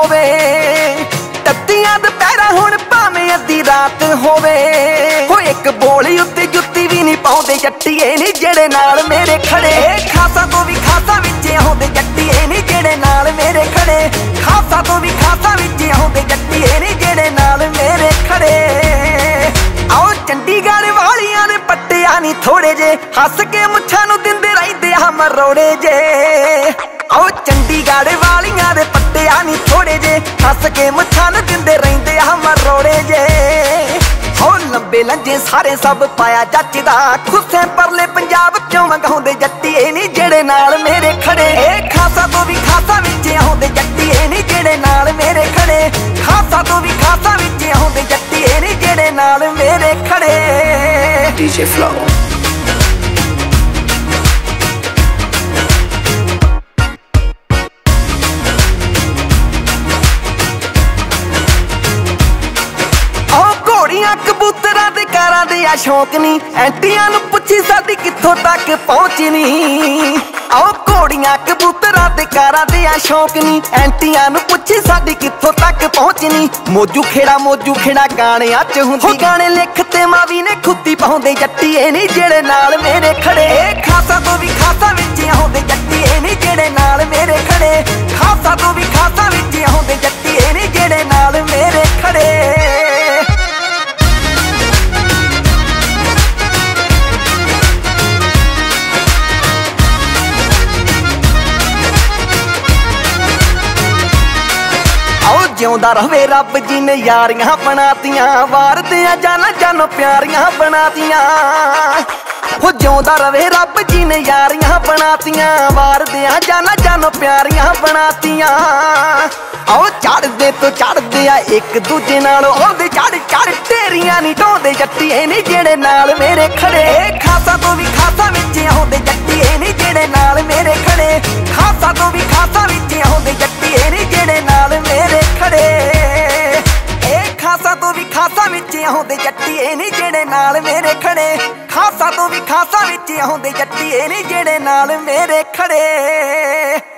ਹੋਵੇ। ਤੱਤੀਆਂ ਦੁਪਹਿਰਾਂ ਹੁਣ ਭਾਵੇਂ ਅੱਧੀ ਰਾਤ ਹੋਵੇ। ਹੋ ਇੱਕ ਬੋਲੀ ਉੱਤੇ ਜੁੱਤੀ ਵੀ ਨਹੀਂ ਪਾਉਂਦੇ ਜੱਟੀਏ ਨੀ ਜਿਹੜੇ ਨਾਲ ਮੇਰੇ ਖੜੇ। ਖਾਸਾਂ ਤੋਂ ਵੀ ਖਾਸਾਂ ਵਿੱਚ ਆਉਂਦੇ ਜੱਟੀਏ ਨੀ ਜਿਹੜੇ ਨਾਲ ਮੇਰੇ ਖੜੇ। ਖਾਸਾਂ ਤੋਂ ਵੀ ਖਾਸਾਂ ਵਿੱਚ ਆਉਂਦੇ ਜੱਟੀਏ ਨੀ ਜਿਹੜੇ ਨਾਲ ਮੇਰੇ ਖੜੇ। ਆਓ ਚੰਡੀਗੜ੍ਹ ਵਾਲੀਆਂ ਦੇ ਪੱਟਿਆ ਨੀ ਥੋੜੇ ਜੇ, ਹੱਸ ਕੇ ਮੁੱਛਾਂ ਨੂੰ ਦਿੰਦੇ ਰਹਿੰਦੇ ਆ ਮਰੋੜੇ ਜੇ। ਆਓ ਚੰਡੀਗੜ੍ਹ ਵਾਲੀਆਂ ਦੇ ਪੱਟਿਆ ਨੀ ਥੋੜੇ ਜੇ, ਹੱਸ ਕੇ ਮੁੱਛਾਂ ਨੂੰ ਦਿੰਦੇ ਰਹਿੰਦੇ ਆ ਮਰੋੜੇ ਜੇ। ਹੋ ਲੰਬੇ ਲੰਜੇ ਸਾਰੇ ਸਭ ਪਾਇਆ ਜੱਚਦਾ, ਖੁੱਸੇ ਪਰਲੇ ਪੰਜਾਬ ਚੋਂ ਮੰਗਾਉਂਦੇ ਜੱਟੀਏ ਨੀ ਜਿਹੜੇ ਨਾਲ ਮੇਰੇ ਖੜੇ। ਖਾਸਾਂ ਤੋਂ ਵੀ ਖਾਸਾਂ ਵਿੱਚ ਆਉਂਦੇ ਜੱਟੀਏ ਨੀ ਜਿਹੜੇ ਨਾਲ ਮੇਰੇ ਖੜੇ। ਖਾਸਾਂ ਤੋਂ ਵੀ ਖਾਸਾਂ ਵਿੱਚ ਆਉਂਦੇ ਜੱਟੀਏ ਨੀ ਜਿਹੜੇ ਨਾਲ ਮੇਰੇ ਖੜੇ। DJ Flow ਕਬੂਤਰਾਂ ਦੇ ਕਾਰਾਂ ਦੇ ਆ ਸ਼ੌਕ ਨੀ, ਐਂਟੀਆਂ ਨੂੰ ਪੁੱਛੀ ਸਾਡੀ ਕਿੱਥੋਂ ਤੱਕ ਪਹੁੰਚਣੀ। ਆਓ ਘੋੜੀਆਂ ਕਬੂਤਰਾਂ ਦੇ ਕਾਰਾਂ ਦੇ ਆ ਸ਼ੌਕ ਨੀ, ਐਂਟੀਆਂ ਨੂੰ ਪੁੱਛੀ ਸਾਡੀ ਕਿੱਥੋਂ ਤੱਕ ਪਹੁੰਚਣੀ। ਮੋਜੂ ਖੇੜਾ ਗਾਣਿਆਂ ਚ ਹੁੰਦੀ, ਗਾਣੇ ਲਿਖ ਤੇ ਮਾਵੀ ਨੇ ਖੁੱਦੀ ਪਾਉਂਦੇ ਜੱਟੀਏ ਨੀ ਜਿਹੜੇ ਨਾਲ ਮੇਰੇ ਖੜੇ। ਖਾਸਾਂ ਤੋਂ ਵੀ ਖਾਸਾਂ ਵਿੱਚ ਆਉਂਦੇ ਜੱਟੀਏ ਨੀ ਜਿਹੜੇ ਨਾਲ ਮੇਰੇ ਖੜੇ। ਖਾਸਾਂ ਤੋਂ ਵੀ ਖਾਸਾਂ ਵਿੱਚ ਆਉਂਦੇ ਜੱਟੀਏ ਨੀ ਜਿਹੜੇ ਨਾਲ ਮੇਰੇ ਖੜੇ। ਜਿਉਂਦਾ ਰਵੇ ਰੱਬ ਜੀ ਨੇ ਯਾਰੀਆਂ ਬਣਾਤੀਆਂ, ਵਾਰਦੇ ਆ ਜਾਨਾਂ ਜਾਨੋਂ ਪਿਆਰੀਆਂ ਬਣਾਤੀਆਂ। ਹੋ ਜਿਉਂਦਾ ਰਵੇ ਰੱਬ ਜੀ ਨੇ ਯਾਰੀਆਂ ਬਣਾਤੀਆਂ, ਵਾਰਦੇ ਆ ਜਾਨਾਂ ਜਾਨੋਂ ਪਿਆਰੀਆਂ ਬਣਾਤੀਆਂ। ਆਓ ਚੜਦੇ ਤੋਂ ਚੜਦੇ ਆ ਇੱਕ ਦੂਜੇ ਨਾਲ, ਉਹਦੇ ਚੜ ਢੇਰੀਆਂ ਨੀ ਢਾਉਂਦੇ ਜੱਟੀਏ ਨੀ ਜਿਹੜੇ ਨਾਲ ਮੇਰੇ ਖੜੇ। ਖਾਸਾਂ ਤੋਂ ਵੀ ਖਾਸਾਂ ਵਿੱਚ ਆਉਂਦੇ ਜੱਟੀਏ ਨੀ ਜਿਹੜੇ ਨਾਲ ਮੇਰੇ ਖੜੇ। ਖਾਸਾਂ ਤੋਂ ਵੀ ਖਾਸਾਂ ਵਿੱਚ ਆਉਂਦੇ ਜੱਟੀਏ ਨੀ ਜਿਹੜੇ ਨਾਲ ਮੇਰੇ ਖੜੇ। ਖਾਸਾਂ ਤੋਂ ਵੀ ਖਾਸਾਂ ਵਿੱਚ ਆਉਂਦੇ ਜੱਟੀਏ ਨੀ ਜਿਹੜੇ ਨਾਲ ਮੇਰੇ ਖੜੇ। ਖਾਸਾਂ ਤੋਂ ਵੀ ਖਾਸਾਂ ਵਿੱਚ ਆਉਂਦੇ ਜੱਟੀਏ ਨੀ ਜਿਹੜੇ ਨਾਲ ਮੇਰੇ ਖੜੇ।